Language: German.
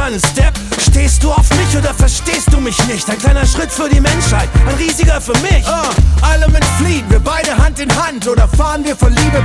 kleinen Step. Stehst du auf mich oder verstehst du mich nicht? Ein kleiner Schritt für die Menschheit, ein riesiger für mich. Alle mit Fliehen, wir beide Hand in Hand. Oder fahren wir vor Liebe